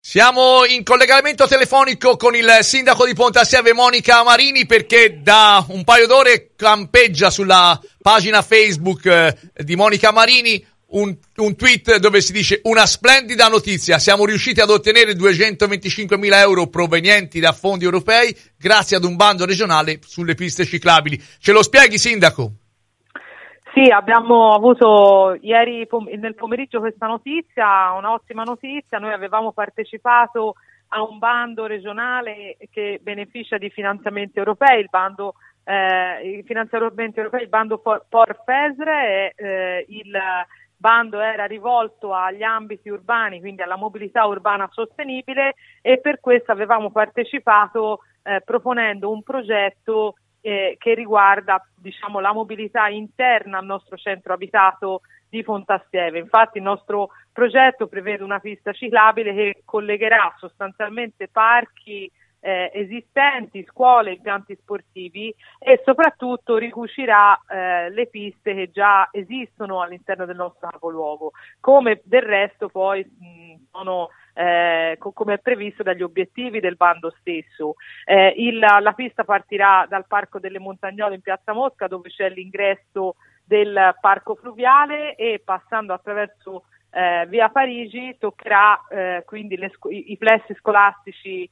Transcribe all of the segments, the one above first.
Siamo in collegamento telefonico con il sindaco di Pontassieve Monica Marini, perché da un paio d'ore campeggia sulla pagina Facebook di Monica Marini un tweet dove si dice: una splendida notizia, siamo riusciti ad ottenere 225.000 euro provenienti da fondi europei grazie ad un bando regionale sulle piste ciclabili. Ce lo spieghi, sindaco? Sì, abbiamo avuto ieri nel pomeriggio questa notizia, un'ottima notizia. Noi avevamo partecipato a un bando regionale che beneficia di finanziamenti europei, i finanziamenti europei, il bando POR-FESR, il bando era rivolto agli ambiti urbani, quindi alla mobilità urbana sostenibile, e per questo avevamo partecipato proponendo un progetto che riguarda, diciamo, la mobilità interna al nostro centro abitato di Pontassieve. Infatti il nostro progetto prevede una pista ciclabile che collegherà sostanzialmente parchi esistenti, scuole, impianti sportivi, e soprattutto ricucirà le piste che già esistono all'interno del nostro capoluogo, come del resto poi sono come è previsto dagli obiettivi del bando stesso. La pista partirà dal Parco delle Montagnole in Piazza Mosca, dove c'è l'ingresso del parco fluviale, e passando attraverso via Parigi toccherà quindi i plessi scolastici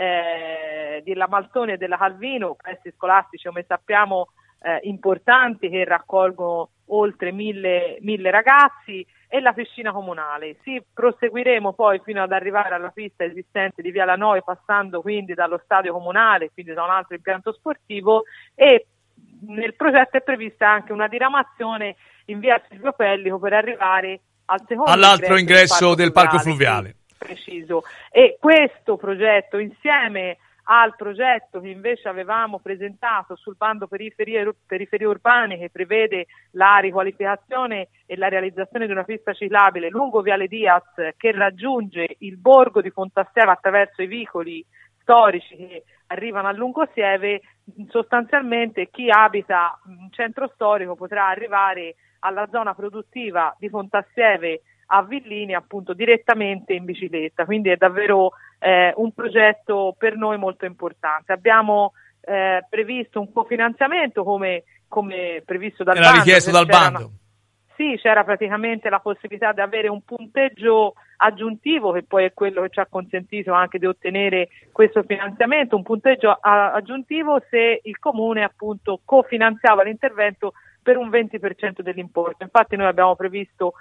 della Maltone e della Calvino, plessi scolastici come sappiamo importanti, che raccolgono oltre 1.000 ragazzi, e la piscina comunale. Proseguiremo poi fino ad arrivare alla pista esistente di Via Lanoi, passando quindi dallo stadio comunale, quindi da un altro impianto sportivo, e nel progetto è prevista anche una diramazione in via Silvio Pellico per arrivare all'altro ingresso del parco fluviale. Preciso. E questo progetto, insieme al progetto che invece avevamo presentato sul bando periferie urbane, che prevede la riqualificazione e la realizzazione di una pista ciclabile lungo Viale Diaz, che raggiunge il borgo di Pontassieve attraverso i vicoli storici che arrivano a Lungosieve, sostanzialmente chi abita in centro storico potrà arrivare alla zona produttiva di Pontassieve a Villini appunto direttamente in bicicletta. Quindi è davvero un progetto per noi molto importante. Abbiamo previsto un cofinanziamento come previsto dal bando. Era richiesto dal bando. Sì, c'era praticamente la possibilità di avere un punteggio aggiuntivo, che poi è quello che ci ha consentito anche di ottenere questo finanziamento, un punteggio aggiuntivo se il comune appunto cofinanziava l'intervento per un 20% dell'importo. Infatti noi abbiamo previsto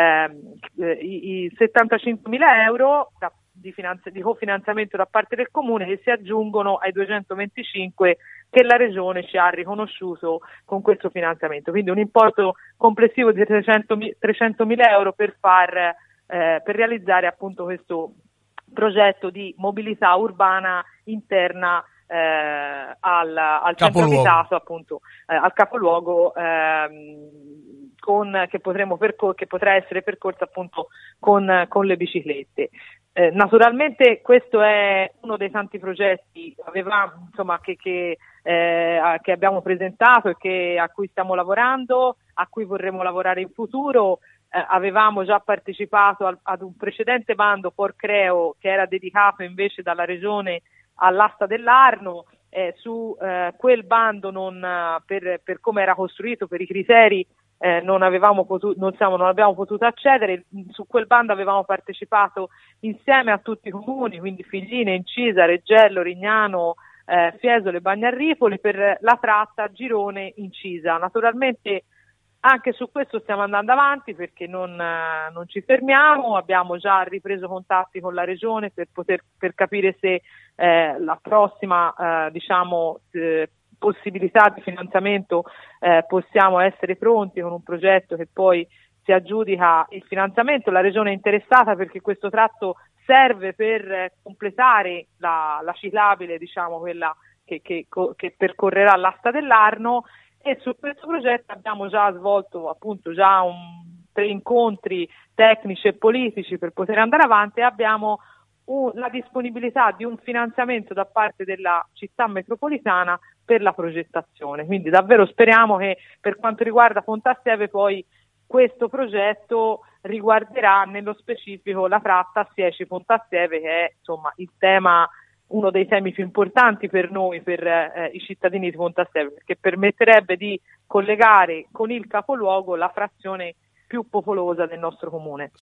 i 75.000 euro di cofinanziamento da parte del comune, che si aggiungono ai 225 che la regione ci ha riconosciuto con questo finanziamento. Quindi un importo complessivo di 300.000 euro per realizzare appunto questo progetto di mobilità urbana interna al centro abitato, appunto al capoluogo, che potrà essere percorso appunto con le biciclette. Naturalmente questo è uno dei tanti progetti che abbiamo presentato e a cui stiamo lavorando, a cui vorremmo lavorare in futuro. Avevamo già partecipato ad un precedente bando Porcreo, che era dedicato invece dalla regione all'asta dell'Arno. Su quel bando per come era costruito, per i criteri, non abbiamo potuto accedere. Su quel bando avevamo partecipato insieme a tutti i comuni, quindi Figline, Incisa, Reggello, Rignano, Fiesole e Bagnarripoli, per la tratta Girone-Incisa. Naturalmente anche su questo stiamo andando avanti, perché non ci fermiamo. Abbiamo già ripreso contatti con la regione per capire se la prossima possibilità di finanziamento possiamo essere pronti con un progetto che poi si aggiudica il finanziamento. La regione è interessata perché questo tratto serve per completare la ciclabile, diciamo quella che percorrerà l'asta dell'Arno, e su questo progetto abbiamo già svolto appunto 3 incontri tecnici e politici per poter andare avanti, e abbiamo la disponibilità di un finanziamento da parte della città metropolitana per la progettazione. Quindi davvero speriamo che per quanto riguarda Pontassieve poi questo progetto riguarderà nello specifico la tratta Sieci-Ponte Sieve, che è insomma il tema, uno dei temi più importanti per noi, per i cittadini di Ponte Sieve, perché permetterebbe di collegare con il capoluogo la frazione più popolosa del nostro comune.